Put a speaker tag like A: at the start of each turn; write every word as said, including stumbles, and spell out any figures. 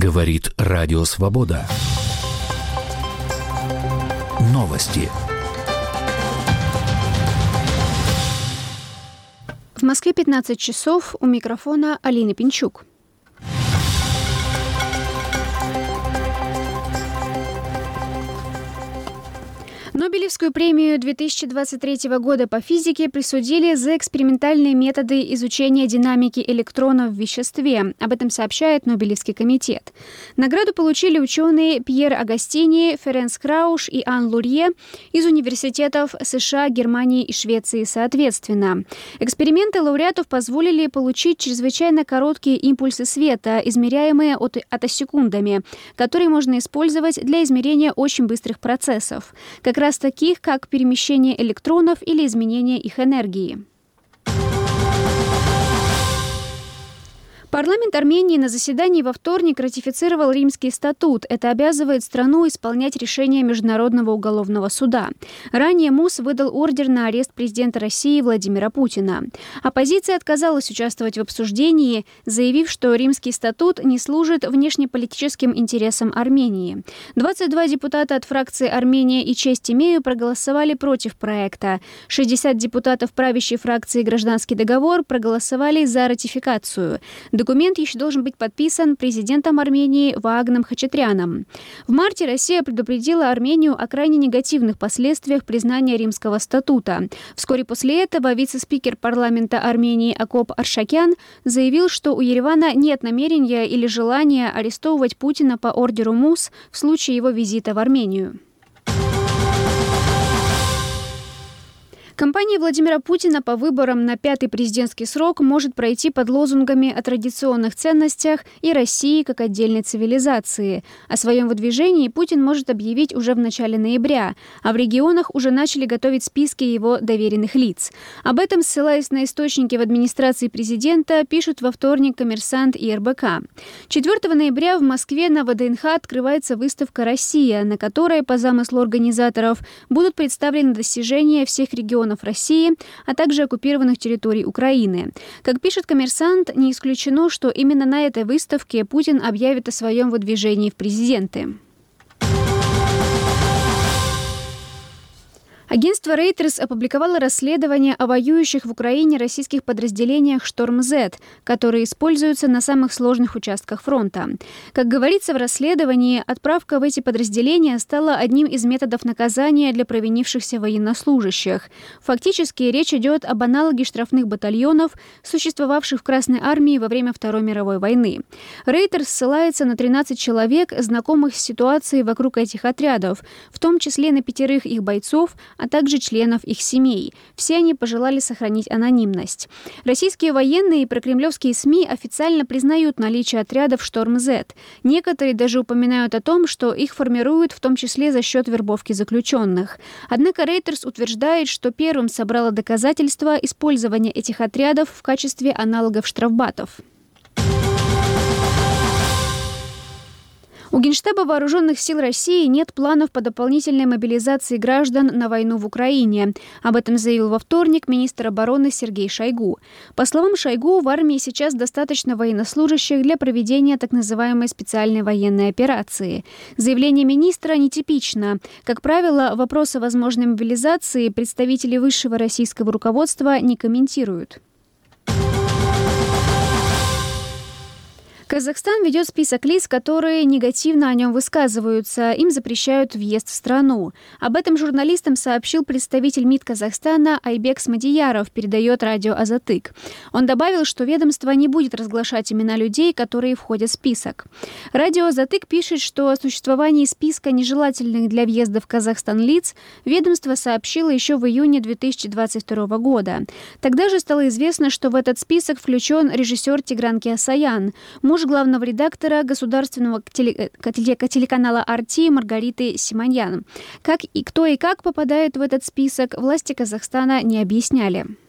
A: Говорит Радио Свобода. Новости.
B: В Москве пятнадцать часов, у микрофона Алина Пинчук. Нобелевскую премию две тысячи двадцать третьего года по физике присудили за экспериментальные методы изучения динамики электронов в веществе. Об этом сообщает Нобелевский комитет. Награду получили ученые Пьер Агостини, Ференц Крауш и Ан Лурье из университетов США, Германии и Швеции соответственно. Эксперименты лауреатов позволили получить чрезвычайно короткие импульсы света, измеряемые от, атосекундами, которые можно использовать для измерения очень быстрых процессов. Как раз таких, как перемещение электронов или изменение их энергии. Парламент Армении на заседании во вторник ратифицировал Римский статут. Это обязывает страну исполнять решения Международного уголовного суда. Ранее МУС выдал ордер на арест президента России Владимира Путина. Оппозиция отказалась участвовать в обсуждении, заявив, что Римский статут не служит внешнеполитическим интересам Армении. двадцать два депутата от фракции «Армения и честь имею» проголосовали против проекта. шестьдесят депутатов правящей фракции «Гражданский договор» проголосовали за ратификацию. Документ еще должен быть подписан президентом Армении Ваагном Хачатряном. В марте Россия предупредила Армению о крайне негативных последствиях признания Римского статута. Вскоре после этого вице-спикер парламента Армении Акоп Аршакян заявил, что у Еревана нет намерения или желания арестовывать Путина по ордеру МУС в случае его визита в Армению. Кампания Владимира Путина по выборам на пятый президентский срок может пройти под лозунгами о традиционных ценностях и России как отдельной цивилизации. О своем выдвижении Путин может объявить уже в начале ноября, а в регионах уже начали готовить списки его доверенных лиц. Об этом, ссылаясь на источники в администрации президента, пишут во вторник «Коммерсант» и эр бэ ка. четвёртого ноября в Москве на вэ дэ эн ха открывается выставка «Россия», на которой, по замыслу организаторов, будут представлены достижения всех регионов России, а также оккупированных территорий Украины. Как пишет «Коммерсант», не исключено, что именно на этой выставке Путин объявит о своем выдвижении в президенты. Агентство Reuters опубликовало расследование о воюющих в Украине российских подразделениях «Шторм-Зет», которые используются на самых сложных участках фронта. Как говорится в расследовании, отправка в эти подразделения стала одним из методов наказания для провинившихся военнослужащих. Фактически речь идет об аналоге штрафных батальонов, существовавших в Красной армии во время Второй мировой войны. Reuters ссылается на тринадцать человек, знакомых с ситуацией вокруг этих отрядов, в том числе на пятерых их бойцов, а также членов их семей. Все они пожелали сохранить анонимность. Российские военные и прокремлевские СМИ официально признают наличие отрядов «Шторм-Зет». Некоторые даже упоминают о том, что их формируют в том числе за счет вербовки заключенных. Однако Reuters утверждает, что первым собрало доказательства использования этих отрядов в качестве аналогов штрафбатов. У Генштаба Вооруженных сил России нет планов по дополнительной мобилизации граждан на войну в Украине. Об этом заявил во вторник министр обороны Сергей Шойгу. По словам Шойгу, в армии сейчас достаточно военнослужащих для проведения так называемой специальной военной операции. Заявление министра нетипично. Как правило, вопрос о возможной мобилизации представители высшего российского руководства не комментируют. Казахстан ведет список лиц, которые негативно о нем высказываются. Им запрещают въезд в страну. Об этом журналистам сообщил представитель МИД Казахстана Айбек Смадияров, передает радио «Азатык». Он добавил, что ведомство не будет разглашать имена людей, которые входят в список. Радио «Азатык» пишет, что о существовании списка нежелательных для въезда в Казахстан лиц ведомство сообщило еще в июне две тысячи двадцать второго года. Тогда же стало известно, что в этот список включен режиссер Тигран Кеосаян, муж главного редактора государственного теле- телеканала ар ти Маргариты Симоньян. Как и кто и как попадает в этот список, власти Казахстана не объясняли.